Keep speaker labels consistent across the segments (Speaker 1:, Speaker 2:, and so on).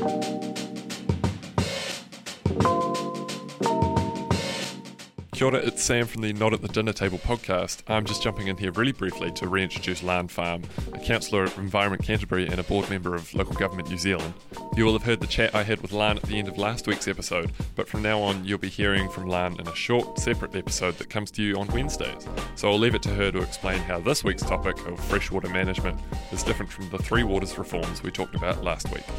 Speaker 1: Kia ora, it's Sam from the Not at the Dinner Table podcast. I'm just jumping in here really briefly to reintroduce Lan Farm, a councillor at Environment Canterbury and a board member of Local Government New Zealand. You will have heard the chat I had with Lan at the end of last week's episode, but from now on you'll be hearing from Lan in a short, separate episode that comes to you on Wednesdays. So I'll leave it to her to explain how this week's topic of freshwater management is different from the Three Waters reforms we talked about last week.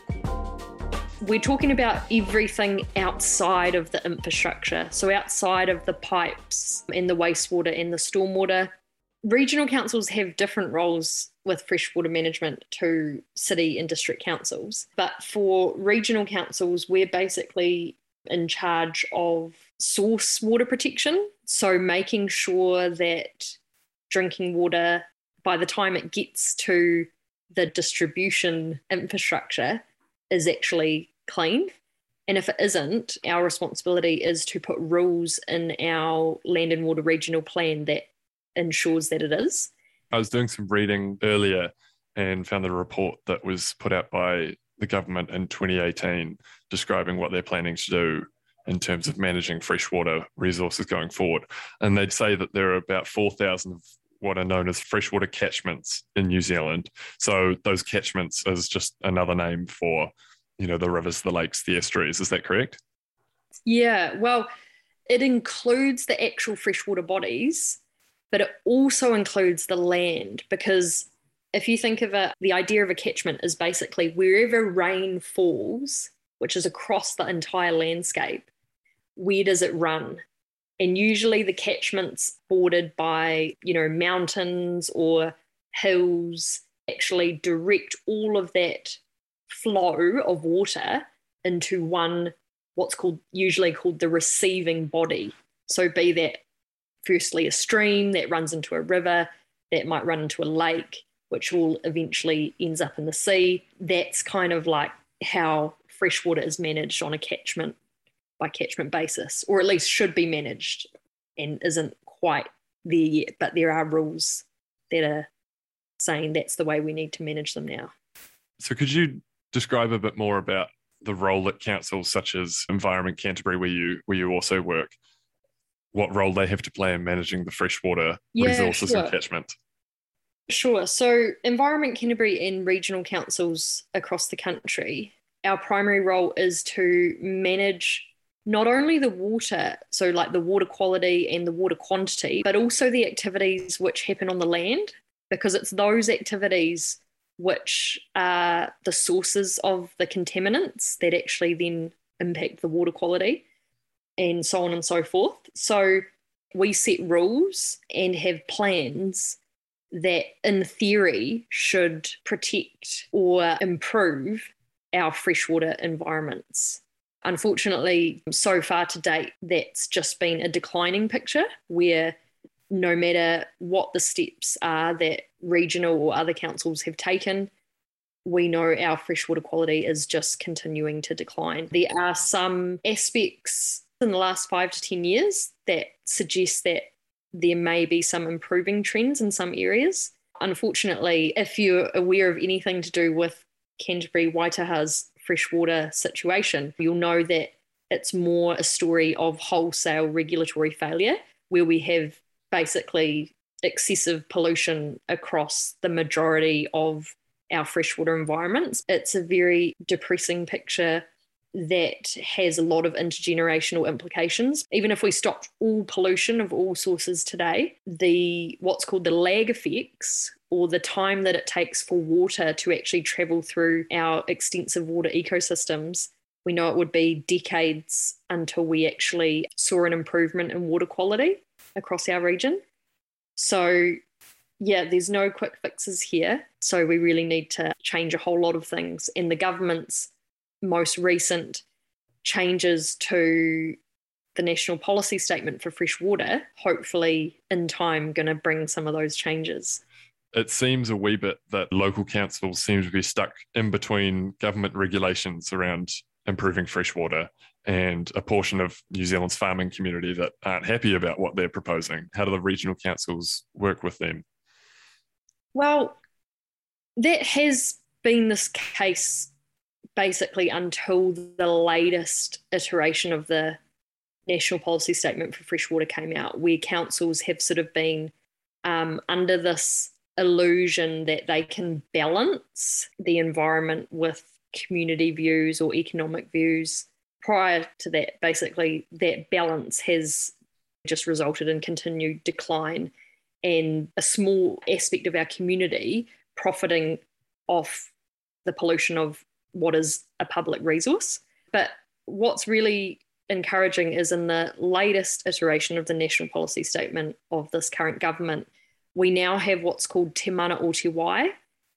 Speaker 2: We're talking about everything outside of the infrastructure, so outside of the pipes and the wastewater and the stormwater. Regional councils have different roles with freshwater management to city and district councils. But for regional councils, we're basically in charge of source water protection, so making sure that drinking water, by the time it gets to the distribution infrastructure, is actually clean. And if it isn't, our responsibility is to put rules in our land and water regional plan that ensures that it is.
Speaker 1: I was doing some reading earlier and found a report that was put out by the government in 2018 describing what they're planning to do in terms of managing freshwater resources going forward. And they'd say that there are about 4,000 of what are known as freshwater catchments in New Zealand. So those catchments is just another name for, the rivers, the lakes, the estuaries. Is that correct?
Speaker 2: Yeah, well, it includes the actual freshwater bodies, but it also includes the land, because if you think of it, the idea of a catchment is basically wherever rain falls, which is across the entire landscape, where does it run? And usually the catchments bordered by, mountains or hills actually direct all of that flow of water into one, usually called the receiving body. So be that firstly a stream that runs into a river, that might run into a lake, which will eventually ends up in the sea. That's kind of like how freshwater is managed on a catchment by catchment basis, or at least should be managed, and isn't quite there yet, but there are rules that are saying that's the way we need to manage them now.
Speaker 1: So could you describe a bit more about the role that councils such as Environment Canterbury, where you also work, what role they have to play in managing the freshwater resources and catchment?
Speaker 2: Sure. So Environment Canterbury and regional councils across the country, our primary role is to manage not only the water, so like the water quality and the water quantity, but also the activities which happen on the land, because it's those activities which are the sources of the contaminants that actually then impact the water quality, and so on and so forth. So we set rules and have plans that in theory should protect or improve our freshwater environments. Unfortunately, so far to date, that's just been a declining picture where no matter what the steps are that regional or other councils have taken, we know our freshwater quality is just continuing to decline. There are some aspects in the last 5 to 10 years that suggest that there may be some improving trends in some areas. Unfortunately, if you're aware of anything to do with Canterbury Waitaha's freshwater situation, you'll know that it's more a story of wholesale regulatory failure, where we have basically excessive pollution across the majority of our freshwater environments. It's a very depressing picture that has a lot of intergenerational implications. Even if we stopped all pollution of all sources today, what's called the lag effects, or the time that it takes for water to actually travel through our extensive water ecosystems, we know it would be decades until we actually saw an improvement in water quality across our region. So yeah, there's no quick fixes here. So we really need to change a whole lot of things. And the government's most recent changes to the National Policy Statement for Fresh Water, hopefully in time going to bring some of those changes.
Speaker 1: It seems a wee bit that local councils seem to be stuck in between government regulations around improving freshwater and a portion of New Zealand's farming community that aren't happy about what they're proposing. How do the regional councils work with them?
Speaker 2: Well, that has been this case basically until the latest iteration of the National Policy Statement for Freshwater came out, where councils have sort of been under this illusion that they can balance the environment with community views or economic views. Prior to that, basically, that balance has just resulted in continued decline and a small aspect of our community profiting off the pollution of what is a public resource. But what's really encouraging is in the latest iteration of the National Policy Statement of this current government, we now have what's called Te Mana o Te Wai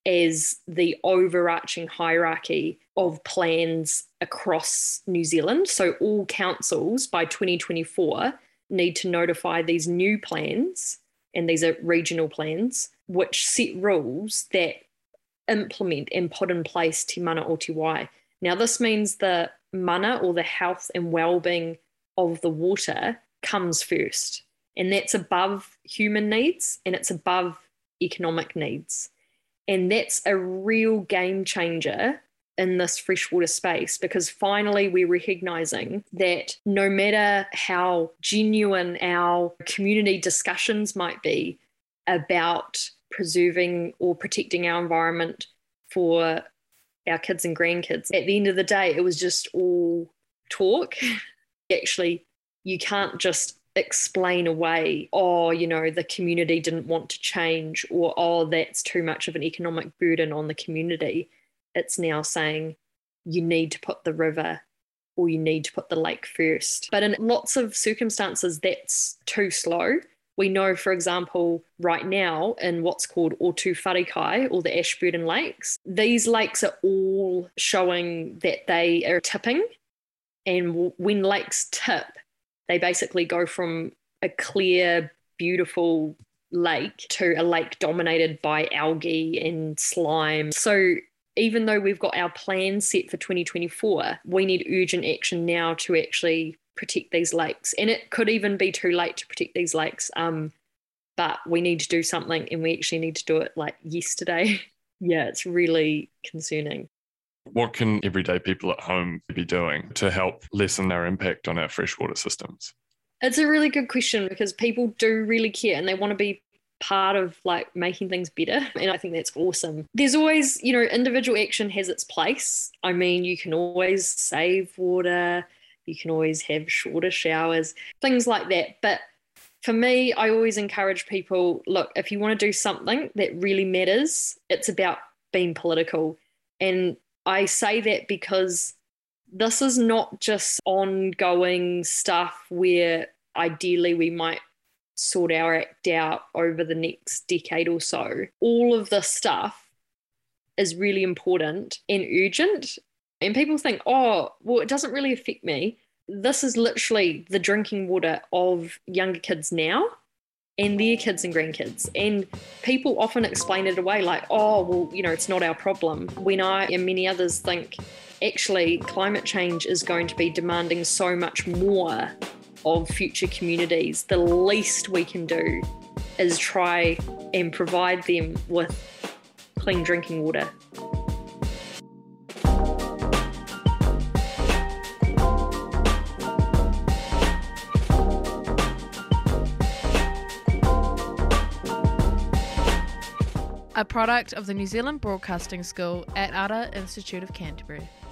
Speaker 2: as the overarching hierarchy of plans across New Zealand. So all councils by 2024 need to notify these new plans, and these are regional plans, which set rules that implement and put in place Te Mana o Te Wai. Now, this means the mana, or the health and well-being of the water, comes first. And that's above human needs and it's above economic needs. And that's a real game changer in this freshwater space, because finally we're recognising that no matter how genuine our community discussions might be about preserving or protecting our environment for our kids and grandkids, at the end of the day, it was just all talk. Actually, you can't just explain away, the community didn't want to change, or, that's too much of an economic burden on the community. It's now saying you need to put the river or you need to put the lake first. But in lots of circumstances, that's too slow. We know, for example, right now in what's called Otu Wharekai, or the Ashburton Lakes, these lakes are all showing that they are tipping. And when lakes tip, they basically go from a clear, beautiful lake to a lake dominated by algae and slime. So even though we've got our plan set for 2024, we need urgent action now to actually protect these lakes. And it could even be too late to protect these lakes, but we need to do something, and we actually need to do it like yesterday. Yeah, it's really concerning.
Speaker 1: What can everyday people at home be doing to help lessen their impact on our freshwater systems?
Speaker 2: It's a really good question, because people do really care and they want to be part of like making things better. And I think that's awesome. There's always, individual action has its place. I mean, you can always save water, you can always have shorter showers, things like that. But for me, I always encourage people, look, if you want to do something that really matters, it's about being political. And I say that because this is not just ongoing stuff where ideally we might sort our act out over the next decade or so. All of this stuff is really important and urgent. And people think, it doesn't really affect me. This is literally the drinking water of younger kids now and their kids and grandkids. And people often explain it away like, it's not our problem. When I and many others think, actually, climate change is going to be demanding so much more of future communities. The least we can do is try and provide them with clean drinking water.
Speaker 3: A product of the New Zealand Broadcasting School at Ara Institute of Canterbury.